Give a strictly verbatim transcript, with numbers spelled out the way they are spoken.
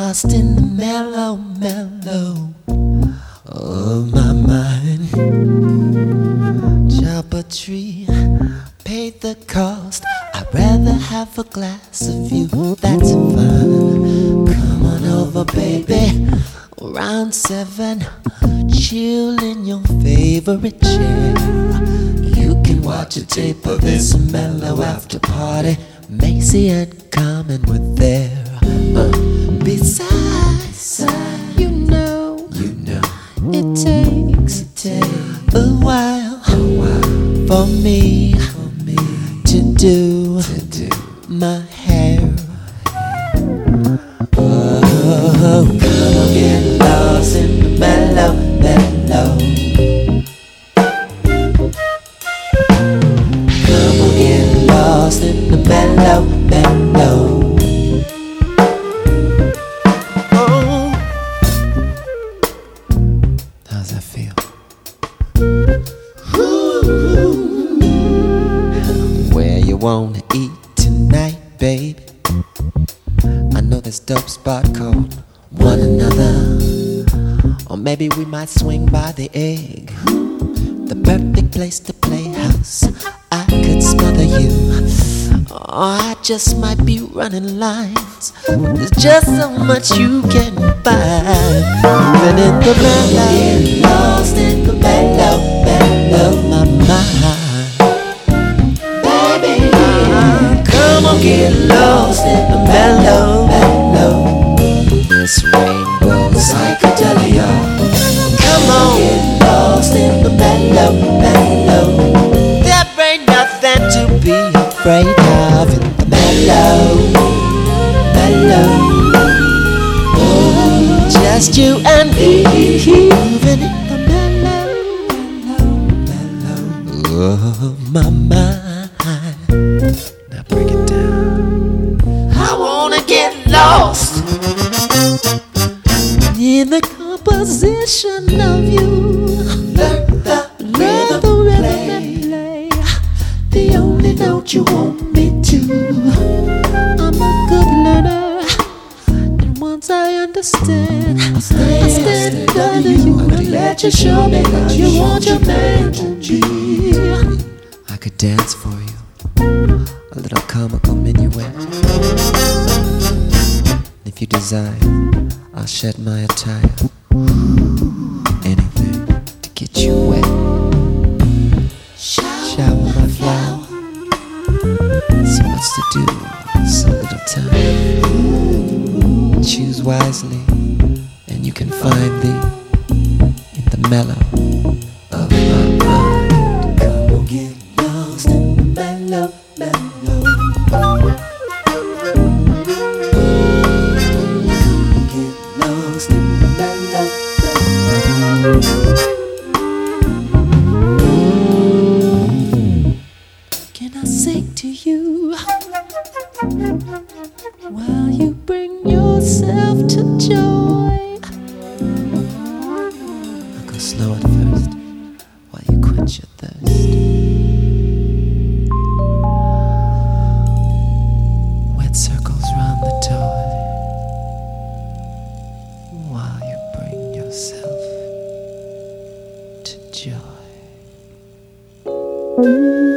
lost in the mellow, mellow of my mind. Chop a tree, paid the cost. I'd rather have a glass of you, that's fine. Come on over, baby, around seven. Chill in your favorite chair. You can watch a tape of this mellow after party. Macy and Carmen were there. Uh, besides, you know, you know, it takes, it takes a while, a while for me, for me to do, to do my hair. Oh, come on, get lost in the mellow, mellow. Come on, get lost in the mellow, mellow. Oh, how's that feel? Ooh. Where you wanna eat tonight, baby? I know this dope spot called One Another. Or maybe we might swing by the Egg, the perfect place to play house. I could smother you, or I just might be running lines. There's just so much you can find. Even in the mellow, get lost in the mellow, mellow of my mind. Baby, uh, come on, get lost in the mellow, mellow. This rainbow psychedelia. Come on, get lost in the mellow, mellow. There ain't nothing to be afraid of in the mellow, mellow. Oh, just you and me, moving in the mellow, mellow, mellow of my mind. Now break it down. I wanna get lost in the composition of you. Learn the rhythm, the rhythm and play the only note you want me to. I'm a good learner, and once I understand, I'll stay, I stand under you and let you show me how you want your man to be. I could dance for you, a little comical minuet. If you desire, I'll shed my attire. Anything to get you wet. Shower my flower. So much to do, so little time. Choose wisely, and you can find thee in the mellow of my mind. Come on, get lost in the mellow, mellow. Can I sing to you while you bring yourself to joy? I'll go slow at first while you quench your thirst. Wet circles round the toy while you bring yourself to joy.